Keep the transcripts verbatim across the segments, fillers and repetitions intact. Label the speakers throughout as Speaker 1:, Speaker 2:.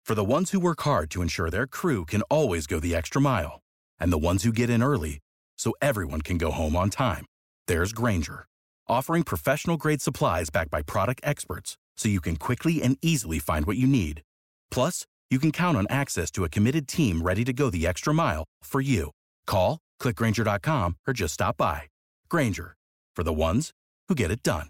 Speaker 1: For the ones who work hard to ensure their crew can always go the extra mile, and the ones who get in early so everyone can go home on time, there's Grainger, offering professional-grade supplies backed by product experts so you can quickly and easily find what you need. Plus, you can count on access to a committed team ready to go the extra mile for you. Call, click Grainger dot com, or just stop by. Grainger, for the ones who get it done.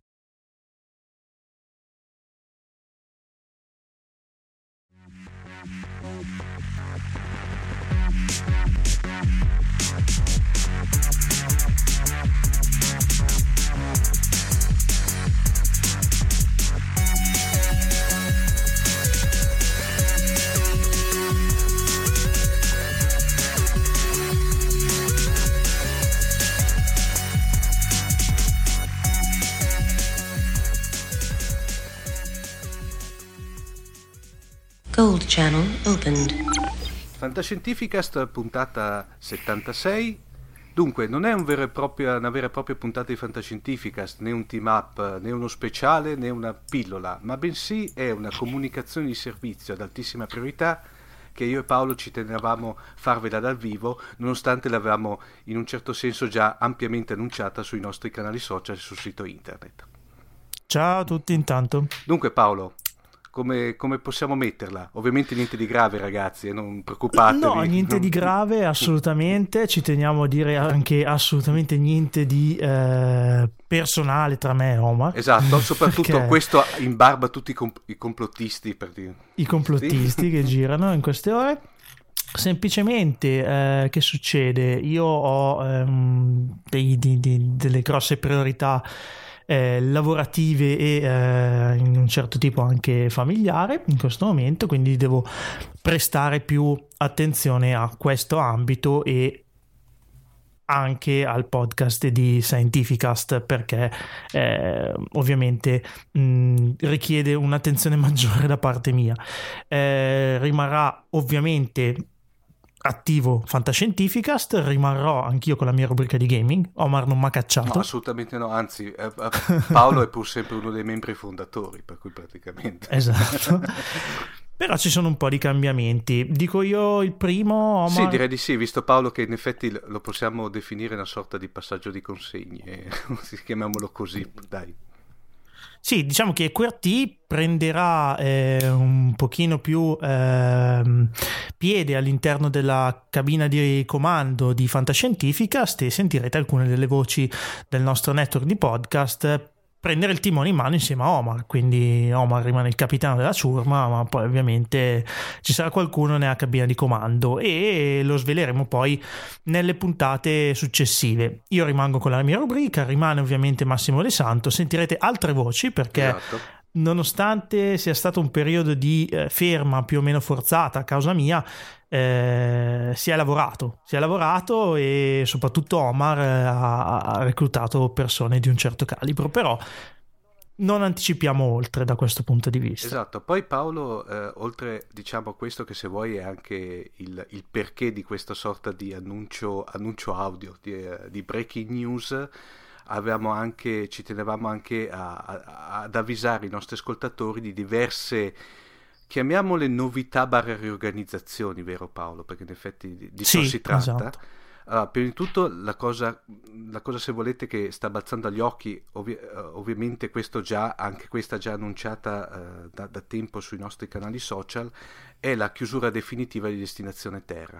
Speaker 2: Gold Channel opened.
Speaker 3: Fantascientificast puntata settantasei. Dunque, non è un vero e proprio, una vera e propria puntata di Fantascientificast, né un team up, né uno speciale, né una pillola, ma bensì è una comunicazione di servizio ad altissima priorità che io e Paolo ci tenevamo farvela dal vivo, nonostante l'avevamo in un certo senso già ampiamente annunciata sui nostri canali social e sul sito internet.
Speaker 4: Ciao a tutti intanto.
Speaker 3: Dunque Paolo, Come, come possiamo metterla? Ovviamente niente di grave, ragazzi, e non preoccupatevi.
Speaker 4: No, niente di grave, assolutamente. Ci teniamo a dire anche assolutamente niente di eh, personale tra me e Omar.
Speaker 3: Esatto, soprattutto perché questo in barba a tutti i, comp- i complottisti, per dire.
Speaker 4: I complottisti sì. Che girano in queste ore. Semplicemente, eh, che succede? Io ho ehm, dei, di, di, delle grosse priorità Eh, lavorative e eh, in un certo tipo anche familiare in questo momento, quindi devo prestare più attenzione a questo ambito e anche al podcast di Scientificast, perché eh, ovviamente mh, richiede un'attenzione maggiore da parte mia. Eh, rimarrà ovviamente attivo Fantascientificast, rimarrò anch'io con la mia rubrica di gaming. Omar non mi ha cacciato.
Speaker 3: No, assolutamente no, anzi eh, Paolo è pur sempre uno dei membri fondatori, per cui praticamente
Speaker 4: esatto. Però ci sono un po' di cambiamenti. Dico io il primo, Omar?
Speaker 3: Sì, direi di sì, visto Paolo che in effetti lo possiamo definire una sorta di passaggio di consegne, chiamiamolo così, dai.
Speaker 4: Sì, diciamo che Q R T prenderà eh, un pochino più eh, piede all'interno della cabina di comando di Fantascientificast e sentirete alcune delle voci del nostro network di podcast prendere il timone in mano insieme a Omar. Quindi Omar rimane il capitano della ciurma, ma poi ovviamente ci sarà qualcuno nella cabina di comando e lo sveleremo poi nelle puntate successive. Io rimango con la mia rubrica, rimane ovviamente Massimo De Santo, sentirete altre voci perché esatto. Nonostante sia stato un periodo di eh, ferma più o meno forzata a causa mia, eh, si è lavorato, si è lavorato e soprattutto Omar eh, ha, ha reclutato persone di un certo calibro, però non anticipiamo oltre da questo punto di vista.
Speaker 3: Esatto, poi Paolo, eh, oltre diciamo a questo che se vuoi è anche il, il perché di questa sorta di annuncio, annuncio audio, di, eh, di breaking news, avevamo anche, ci tenevamo anche a, a, ad avvisare i nostri ascoltatori di diverse, chiamiamole novità barra riorganizzazioni, vero Paolo? Perché in effetti di, di
Speaker 4: sì,
Speaker 3: ciò si tratta.
Speaker 4: Esatto.
Speaker 3: Allora, prima di tutto la cosa, la cosa se volete che sta balzando agli occhi, ovvi- ovviamente questo già, anche questa già annunciata uh, da, da tempo sui nostri canali social, è la chiusura definitiva di Destinazione Terra.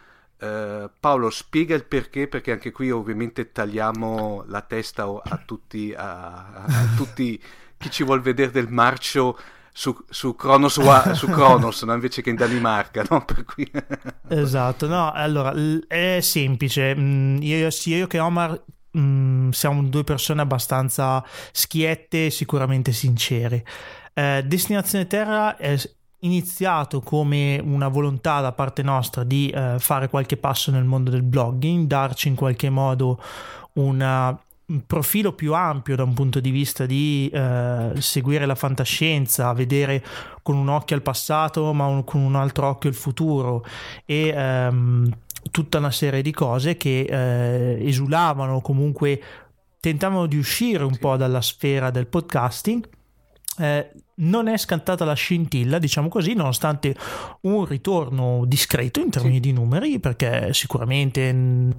Speaker 3: Uh, Paolo, spiega il perché, perché anche qui ovviamente tagliamo la testa a tutti, a, a, a tutti chi ci vuol vedere del marcio su, su Kronos, su Kronos no? Invece che in Danimarca, no? Per cui...
Speaker 4: Esatto, no, allora è semplice, io, sia io che Omar mh, siamo due persone abbastanza schiette e sicuramente sincere. eh, Destinazione Terra è iniziato come una volontà da parte nostra di eh, fare qualche passo nel mondo del blogging, darci in qualche modo una, un profilo più ampio da un punto di vista di eh, seguire la fantascienza, vedere con un occhio al passato ma un, con un altro occhio il futuro e ehm, tutta una serie di cose che eh, esulavano, comunque tentavano di uscire un
Speaker 3: sì.
Speaker 4: po' dalla sfera del podcasting. Eh, non è scattata la scintilla, diciamo così, nonostante un ritorno discreto in termini sì. di numeri, perché sicuramente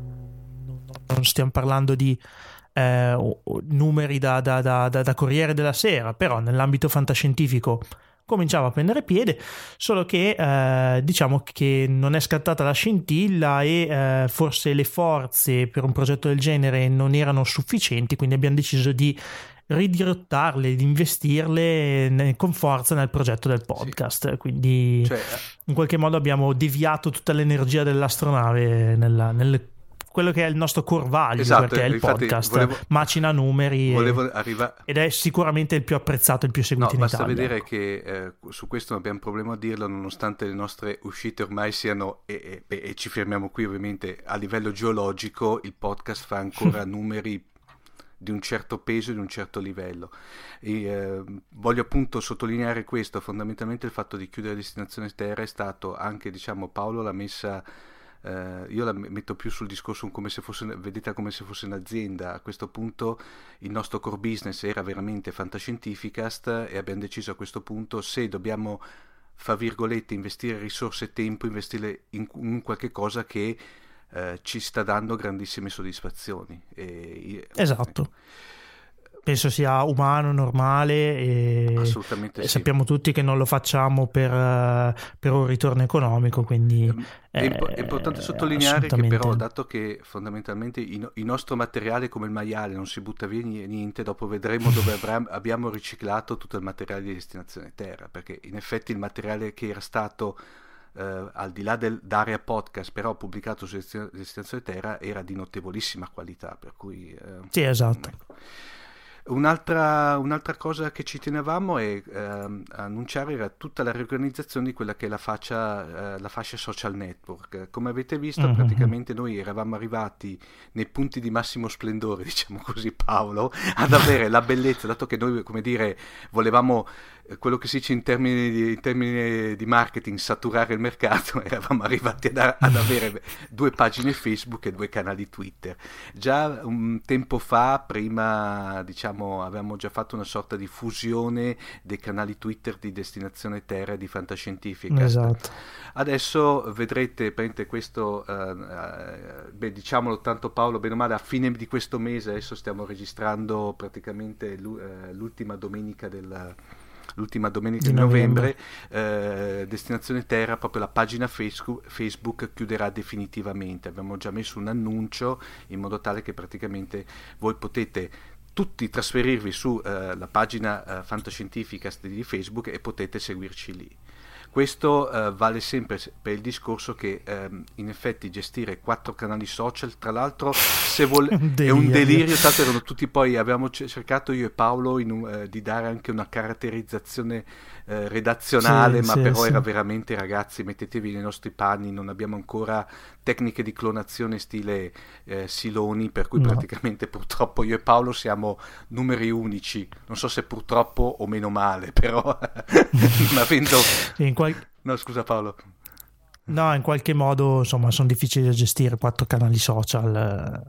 Speaker 4: non stiamo parlando di eh, numeri da, da, da, da, da Corriere della Sera, però nell'ambito fantascientifico cominciava a prendere piede, solo che eh, diciamo che non è scattata la scintilla e eh, forse le forze per un progetto del genere non erano sufficienti, quindi abbiamo deciso di ridirottarle, di investirle con forza nel progetto del podcast. Sì. Quindi cioè, in qualche modo abbiamo deviato tutta l'energia dell'astronave nella, nel quello che è il nostro core value, esatto, perché è il podcast volevo, macina numeri e,
Speaker 3: arriva...
Speaker 4: ed è sicuramente il più apprezzato, il più seguito
Speaker 3: no,
Speaker 4: in Italia.
Speaker 3: Basta vedere che eh, su questo non abbiamo problema a dirlo, nonostante le nostre uscite ormai siano e, e, e ci fermiamo qui ovviamente a livello geologico, il podcast fa ancora numeri di un certo peso e di un certo livello. E, eh, voglio appunto sottolineare questo, fondamentalmente il fatto di chiudere Destinazione Terra è stato anche, diciamo, Paolo l'ha messa Uh, io la metto più sul discorso come se fosse, vedete, come se fosse un'azienda. A questo punto il nostro core business era veramente Fantascientificast e abbiamo deciso a questo punto, se dobbiamo, fra virgolette, investire risorse e tempo, investirle in, in qualche cosa che uh, ci sta dando grandissime soddisfazioni. E,
Speaker 4: esatto. Eh, penso sia umano, normale e,
Speaker 3: assolutamente
Speaker 4: e
Speaker 3: sì.
Speaker 4: sappiamo tutti che non lo facciamo per, uh, per un ritorno economico, quindi
Speaker 3: è, impo- è importante sottolineare che però, dato che fondamentalmente il, il nostro materiale come il maiale non si butta via niente, dopo vedremo dove avrà, abbiamo riciclato tutto il materiale di Destinazione Terra, perché in effetti il materiale che era stato Uh, al di là del d'area podcast però pubblicato su Destinazione Terra era di notevolissima qualità, per cui uh,
Speaker 4: sì, esatto.
Speaker 3: Ecco. Un'altra, un'altra cosa che ci tenevamo è ehm, annunciare era tutta la riorganizzazione di quella che è la fascia, eh, la fascia social network. Come avete visto, mm-hmm. praticamente noi eravamo arrivati nei punti di massimo splendore, diciamo così, Paolo, ad avere la bellezza, dato che noi, come dire, volevamo eh, quello che si dice in termini di, in termini di marketing, saturare il mercato, eravamo arrivati ad, ad avere due pagine Facebook e due canali Twitter. Già un tempo fa, prima, diciamo, avevamo già fatto una sorta di fusione dei canali Twitter di Destinazione Terra e di Fantascientifica.
Speaker 4: Esatto.
Speaker 3: Adesso vedrete, prendete questo, uh, uh, beh, diciamolo tanto Paolo, bene o male, a fine di questo mese, adesso stiamo registrando praticamente l'ultima domenica del... l'ultima domenica di novembre, novembre eh, Destinazione Terra, proprio la pagina Facebook, Facebook chiuderà definitivamente. Abbiamo già messo un annuncio in modo tale che praticamente voi potete tutti trasferirvi su eh, la pagina eh, Fantascientificast di Facebook e potete seguirci lì. Questo uh, vale sempre per il discorso che um, in effetti gestire quattro canali social, tra l'altro se vol- è un delirio, tanto erano tutti, poi abbiamo cercato io e Paolo in un, uh, di dare anche una caratterizzazione uh, redazionale, sì, ma sì, però sì. Era veramente, ragazzi, mettetevi nei nostri panni, non abbiamo ancora tecniche di clonazione stile eh, Siloni, per cui no. praticamente purtroppo io e Paolo siamo numeri unici, non so se purtroppo o meno male, però non avendo...
Speaker 4: In qual...
Speaker 3: No, scusa Paolo.
Speaker 4: No, in qualche modo, insomma, sono difficili da gestire quattro canali social,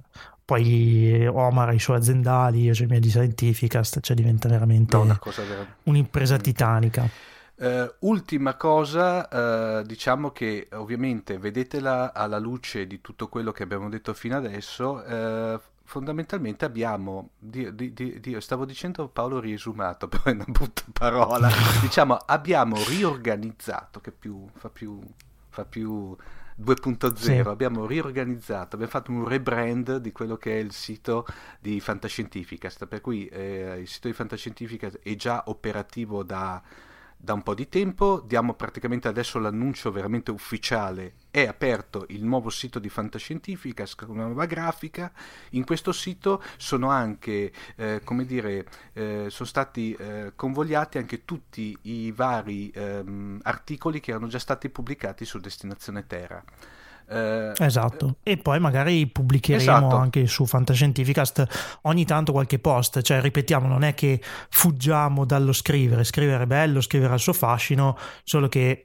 Speaker 4: poi Omar ha i suoi aziendali, io c'ho i miei di Scientificast, cioè diventa veramente
Speaker 3: no, una cosa vera...
Speaker 4: un'impresa titanica.
Speaker 3: Uh, ultima cosa, uh, diciamo che ovviamente vedetela alla luce di tutto quello che abbiamo detto fino adesso, uh, fondamentalmente abbiamo, di, di, di, di, stavo dicendo Paolo riesumato, però è una brutta parola, diciamo abbiamo riorganizzato, che più fa più, fa più due punto zero, sì. Abbiamo riorganizzato, abbiamo fatto un rebrand di quello che è il sito di Fantascientificast, per cui eh, il sito di Fantascientificast è già operativo da... da un po' di tempo, diamo praticamente adesso l'annuncio veramente ufficiale, è aperto il nuovo sito di Fantascientificast con una nuova grafica. In questo sito sono anche, eh, come dire, eh, sono stati eh, convogliati anche tutti i vari ehm, articoli che erano già stati pubblicati su Destinazione Terra.
Speaker 4: Eh, esatto, e poi magari pubblicheremo esatto. anche su Fantascientificast ogni tanto qualche post, cioè ripetiamo, non è che fuggiamo dallo scrivere, scrivere è bello, scrivere ha il suo fascino, solo che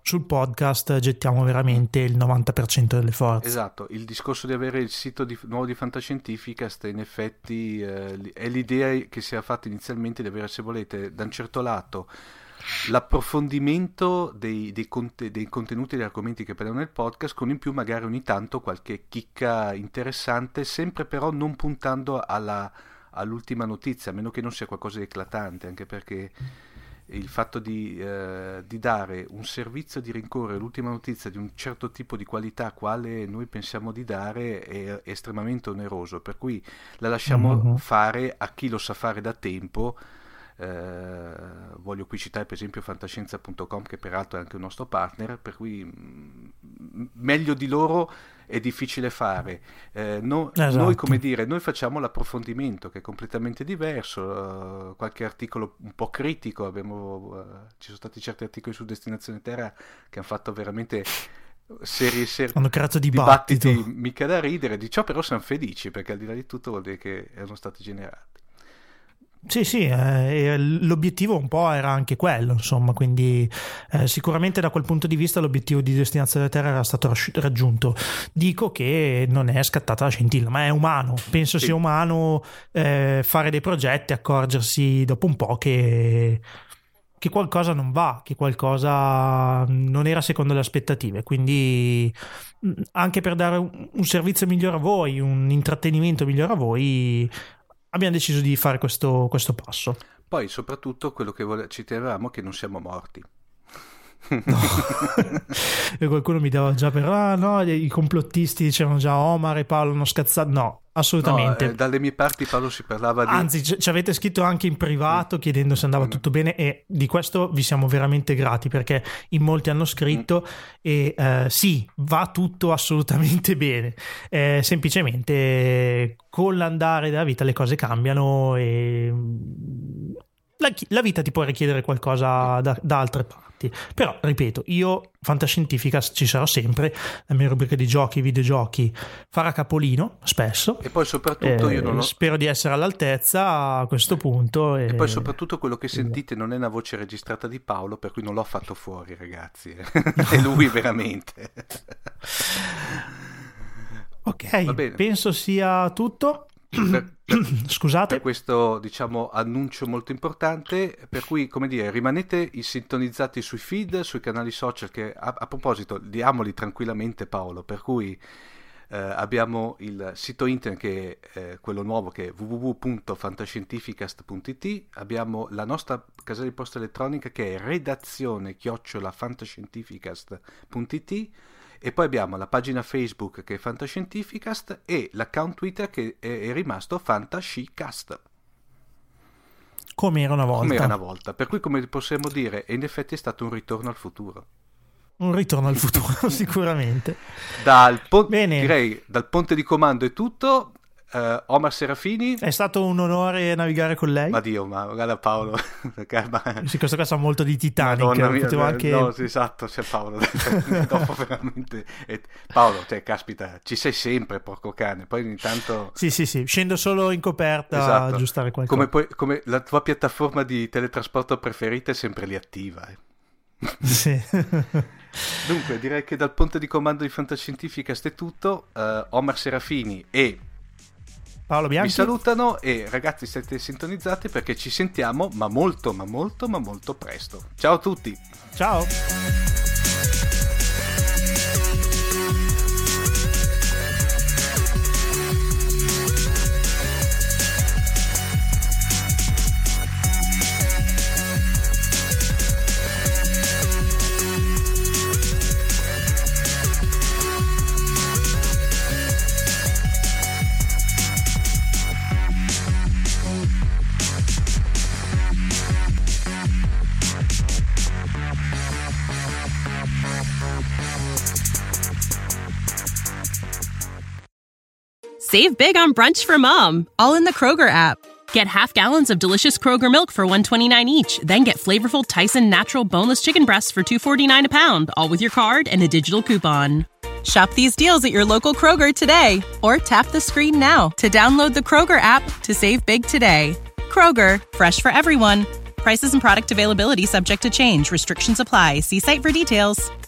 Speaker 4: sul podcast gettiamo veramente il novanta per cento delle forze.
Speaker 3: Esatto, il discorso di avere il sito di, nuovo di Fantascientificast in effetti eh, è l'idea che si è fatta inizialmente di avere, se volete, da un certo lato l'approfondimento dei, dei, conte, dei contenuti e degli argomenti che parliamo nel podcast, con in più magari ogni tanto qualche chicca interessante, sempre però non puntando alla, all'ultima notizia, a meno che non sia qualcosa di eclatante, anche perché il fatto di, eh, di dare un servizio di rincorrere l'ultima notizia di un certo tipo di qualità quale noi pensiamo di dare è, è estremamente oneroso, per cui la lasciamo mm-hmm. fare a chi lo sa fare da tempo. Eh, voglio qui citare per esempio fantascienza punto com, che peraltro è anche un nostro partner, per cui mh, meglio di loro è difficile fare. Eh, no, esatto. Noi, come dire, noi facciamo l'approfondimento che è completamente diverso, uh, qualche articolo un po' critico, abbiamo, uh, ci sono stati certi articoli su Destinazione Terra che hanno fatto veramente serie serie
Speaker 4: hanno creato dibattiti
Speaker 3: mica da ridere, di ciò però siamo felici, perché al di là di tutto vuol dire che erano stati generati.
Speaker 4: Sì, sì, eh, l'obiettivo un po' era anche quello, insomma, quindi eh, sicuramente da quel punto di vista l'obiettivo di Destinazione Terra era stato raggiunto. Dico che non è scattata la scintilla, ma è umano, penso sì. sia umano eh, fare dei progetti, accorgersi dopo un po' che, che qualcosa non va, che qualcosa non era secondo le aspettative, quindi anche per dare un, un servizio migliore a voi, un intrattenimento migliore a voi, abbiamo deciso di fare questo, questo passo.
Speaker 3: Poi soprattutto quello che vole- ci tenevamo che non siamo morti.
Speaker 4: No. E qualcuno mi dava già per ah no, i complottisti dicevano già Omar e Paolo hanno scazzato. No, assolutamente.
Speaker 3: No, eh, dalle mie parti, Paolo, si parlava di...
Speaker 4: Anzi, ci avete scritto anche in privato mm. chiedendo se andava mm. tutto bene, e di questo vi siamo veramente grati, perché in molti hanno scritto mm. e eh, sì, va tutto assolutamente bene, eh, semplicemente con l'andare della vita le cose cambiano e la, la vita ti può richiedere qualcosa da, da altre parti. Però, ripeto, io Fantascientificast ci sarò sempre, la mia rubrica di giochi, videogiochi farà capolino spesso,
Speaker 3: e poi soprattutto
Speaker 4: eh,
Speaker 3: io non ho...
Speaker 4: spero di essere all'altezza a questo punto,
Speaker 3: e...
Speaker 4: e...
Speaker 3: e poi soprattutto quello che sentite non è una voce registrata di Paolo, per cui non l'ho fatto fuori, ragazzi. È lui veramente.
Speaker 4: Ok, penso sia tutto.
Speaker 3: Per, per,
Speaker 4: Scusate,
Speaker 3: per questo, diciamo, annuncio molto importante, per cui, come dire, rimanete sintonizzati sui feed, sui canali social, che a, a proposito diamoli tranquillamente, Paolo, per cui eh, abbiamo il sito internet che è eh, quello nuovo, che è w w w punto fantascientificast punto i t, abbiamo la nostra casella di posta elettronica che è redazione chiocciola fantascientificast punto i t, e poi abbiamo la pagina Facebook che è Fantascientificast e l'account Twitter che è, è rimasto Fantascicast.
Speaker 4: Come era una volta.
Speaker 3: Come era una volta. Per cui, come possiamo dire, in effetti è stato un ritorno al futuro.
Speaker 4: Un ritorno al futuro, sicuramente.
Speaker 3: Dal pon- direi, dal ponte di comando è tutto. Uh, Omar Serafini,
Speaker 4: è stato un onore navigare con lei.
Speaker 3: Ma Dio, ma guarda Paolo.
Speaker 4: Sì, questo qua sa molto di Titanic.
Speaker 3: Mia,
Speaker 4: Potevo anche...
Speaker 3: No, sì, esatto, c'è Paolo. Dopo veramente e... Paolo, cioè, caspita, ci sei sempre, porco cane. Poi ogni tanto
Speaker 4: sì, sì, sì, scendo solo in coperta
Speaker 3: esatto.
Speaker 4: a aggiustare qualcosa.
Speaker 3: Come, poi, come la tua piattaforma di teletrasporto preferita è sempre lì attiva. Eh.
Speaker 4: Sì.
Speaker 3: Dunque, direi che dal ponte di comando di Fantascientificast è tutto. Uh, Omar Serafini e
Speaker 4: Paolo Bianchi
Speaker 3: vi salutano, e ragazzi, siete sintonizzati perché ci sentiamo ma molto ma molto ma molto presto. Ciao a tutti.
Speaker 4: Ciao.
Speaker 5: Save big on brunch for mom, all in the Kroger app. Get half gallons of delicious Kroger milk for one dollar and twenty-nine cents each. Then get flavorful Tyson natural boneless chicken breasts for two dollars and forty-nine cents a pound, all with your card and a digital coupon. Shop these deals at your local Kroger today, or tap the screen now to download the Kroger app to save big today. Kroger, fresh for everyone. Prices and product availability subject to change. Restrictions apply. See site for details.